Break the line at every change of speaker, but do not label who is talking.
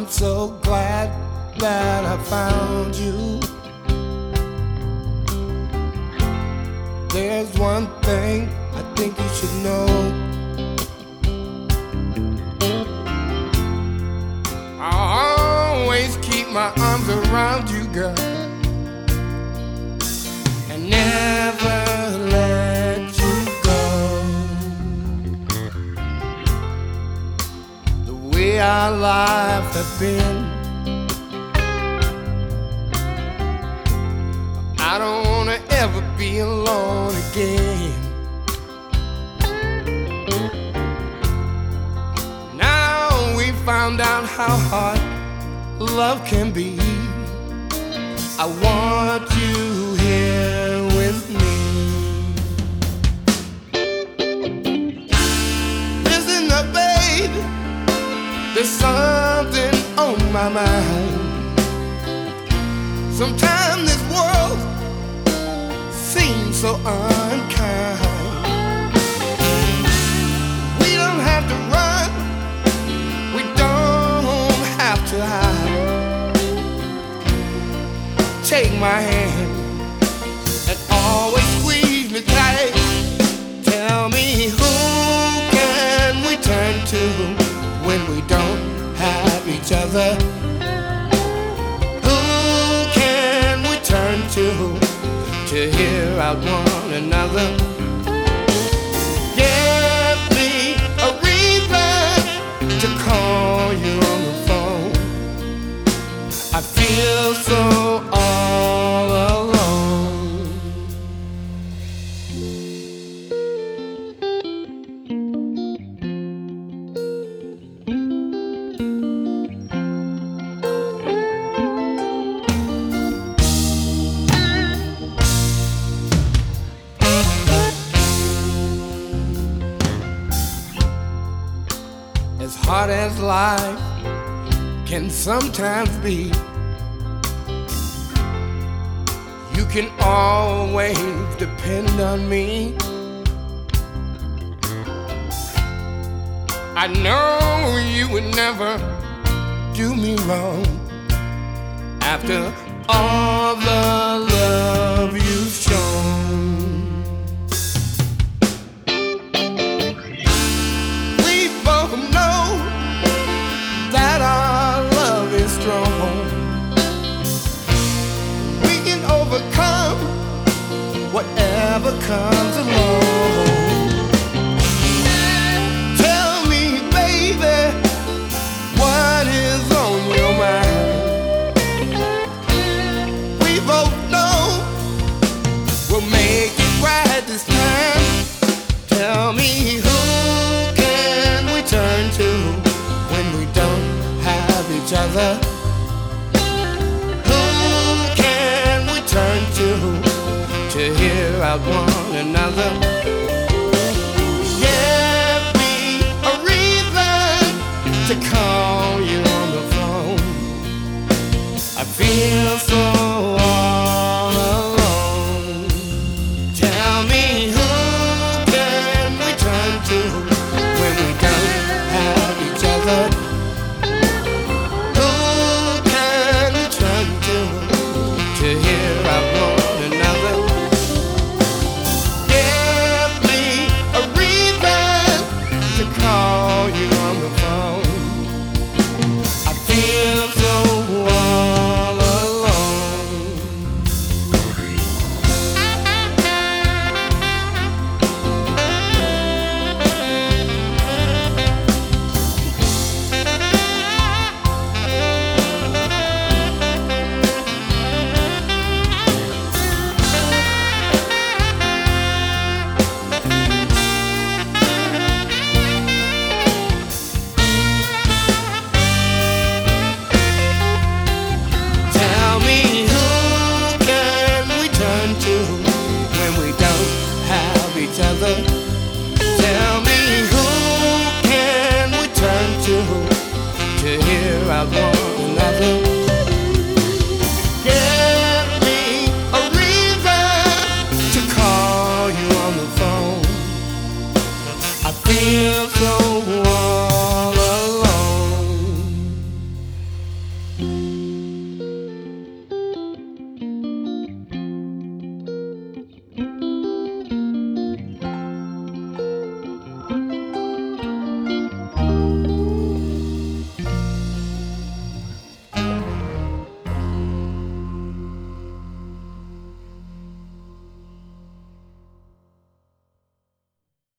so glad that I found you. There's one thing I think you should know. I always keep my arms around you, girl, and never let you go. The way our lives have been, I don't wanna ever be alone again. Now we found out how hard love can be. I want you here with me. Listen up, baby, there's something on my mind. Sometimes this world seems so unkind. We don't have to run, we don't have to hide. Take my hand and always squeeze me tight. Tell me, who can we turn to when we don't have each other? Who can we turn to hear out one another? Give me a reason to call you on the phone. I feel so all alone. As hard as life can sometimes be, you can always depend on me. I know you would never do me wrong after all the love you've shown. We both know that our love is strong. We can overcome whatever comes along. Tell me, baby, what is on your mind? We both know we'll make it right this time. Tell me, who can we turn to when we don't have each other? Who can we turn to hear out one another? Give me a reason to call you on the phone. I feel so all alone. Tell me, who can we turn to when we don't